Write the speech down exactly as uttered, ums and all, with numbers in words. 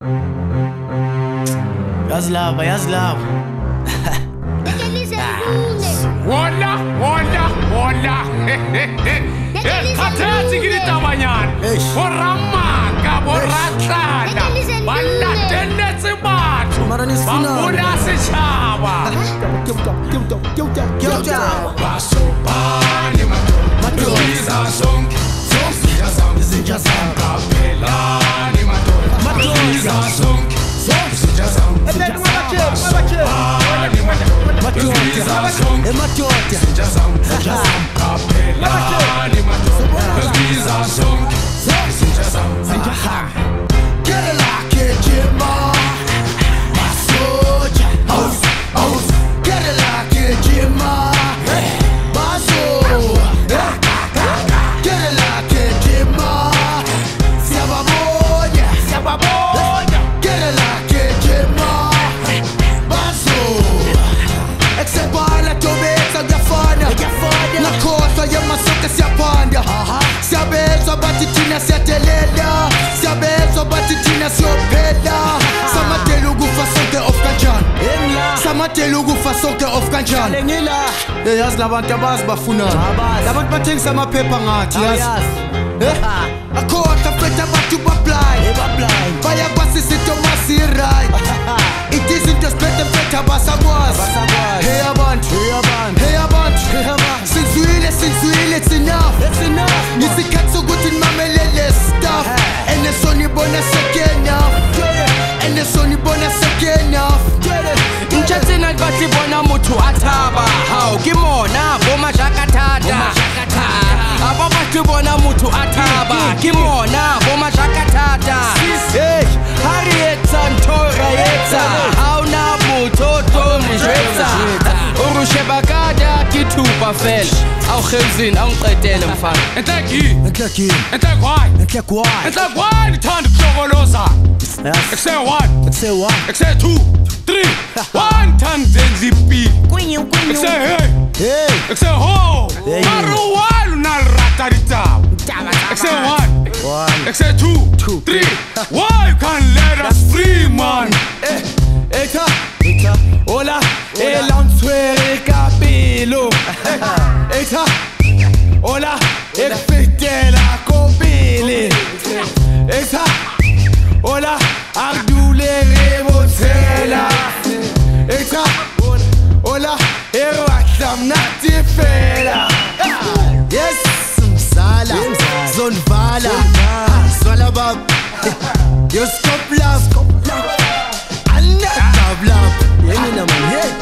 Yazilava, yazilava. Walla, walla, walla. Khathesi ngidabanyana. Boramaka, boratlana. Walla tenetse batho. Bambona setšhaba. Basobane madoda sonke. Sonke sonke zinja sonke. Kapelani madoda. Madoda sonke. Sonke sonke. Zinja sonke. Basobane madoda. Madoda sonke. Madoda. Zinja sonke. Zinja sonke. Kapelani madoda. Madoda sonke. Zinja sonke. Zinja sonke. Get it like it, Jimma. Masoja. House, house. Get it like it, Jimma. Maso. Get it like it, Jimma. Siababoya. Siababoya. Get it like it, Jimma. Maso. Except all the tomates and your father. La cosa ya masoka siapanda. Siabezo batitina siateleda. Siabezo batitina siopeda. Sama telugu façon que of kanjan. Sama telugu façon que of kanjan. Eh, yaz labantu abazi bafuna. Labantu bathengisa amaphepha ngathi yazi. Eh? Akhoda fetha abantu bablind. Bayakwazi izinto masi-right. Izinto siphethe fetha abasakwazi. Hey abantu, hey abantu. Sizwile, sizwile, it's enough. Ngisikhathi sokuthi nimamelele stuff. Enesonibona sek-enough. Enesonibona sek-enough. Nchatsina bathi bona muthu athaba. Hawu kimona boma shakatata. Aba bathi bona muthu athaba. Kimona boma shakatata. Hey, Harriet Santora yetsa. Hauna mutoto mjwetsa. Urushebakada kithupa fela. Awugezini awungiqedele mfana. Enhlekini. Enhlekini. Enhlekwani. Enhlekwani. Enhlekwani thanda ukuhlokoloza. Ekuse one. Ekuse one. Ekuse two. Three. One thanda zenza ipili. Kwinyu, kwinyu. Ekuse hey. Hey. Ekuse ho. Hey. Maru walu nalrata ditaba. Ekuse one. One. Ekuse two. Two. Three. Why you can't let us free, man? Eh, eta, eta, hola, el answere capilo. Eta, hola, el fitela copili. Eta, hola, Abdule Rebotela. Eta, hola, el Waxam Natifela. Yes, Msala, Zonvala, Swalabab, Yo Skop Lab, Anna Tab Lab, Yemina man, hey.